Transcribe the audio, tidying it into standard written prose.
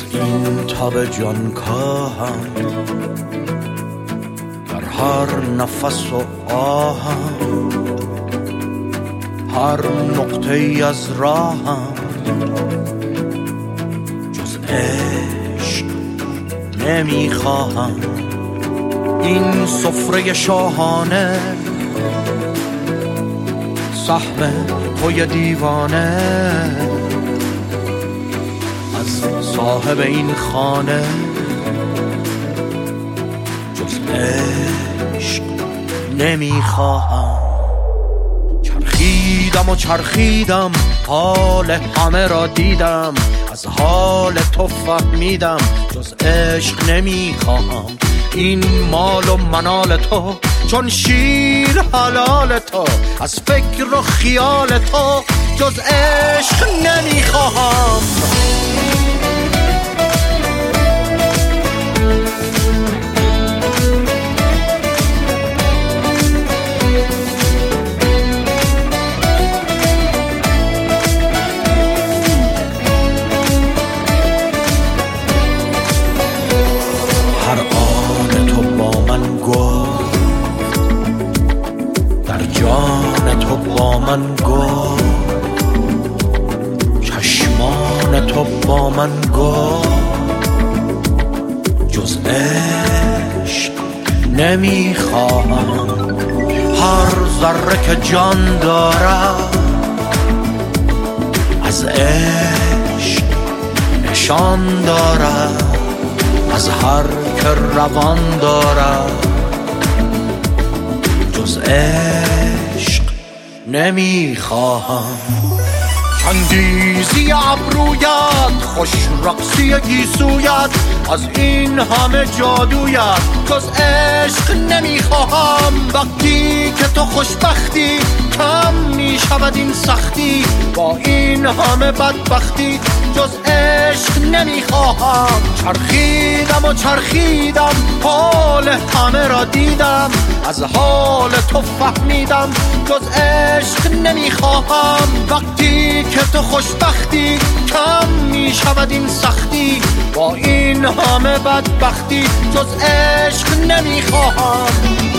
این تب جان کاهم در هر نفس و آهم، هر نقطه ای از راهم جز عشق نمیخواهم. این سفره شاهانه سهم توی دیوانه، از صاحب این خانه جز عشق نمیخواهم. چرخیدم و چرخیدم، حال همه را دیدم، از حال تو فهمیدم جز عشق نمیخواهم. این مال و منال تو چون شیر حلال تو، از فکر و خیال تو جز عشق نمیخواهم. هر آن تو با من گفت، در جان تو با من گفت، چشمان تو با من گفت جز عشق نمیخواهم. هر ذره که جان دارد از عشق نشان دارد، از هر که روان دارد جز عشق نمیخواهم. چنگیزی ابرویت، خوش رقصی گیسویت، از این همه جادویت جز عشق نمیخواهم. وقتی که تو خوشبختی کم میشود این سختی، با این همه بدبختی جز عشق نمیخواهم. چرخیدم و چرخیدم، حال همه را دیدم، از حال تو فهمیدم جز عشق نمیخواهم. وقتی که تو خوشبختی کم میشود این سختی، با این همه بدبختی جز عشق نمیخواهم.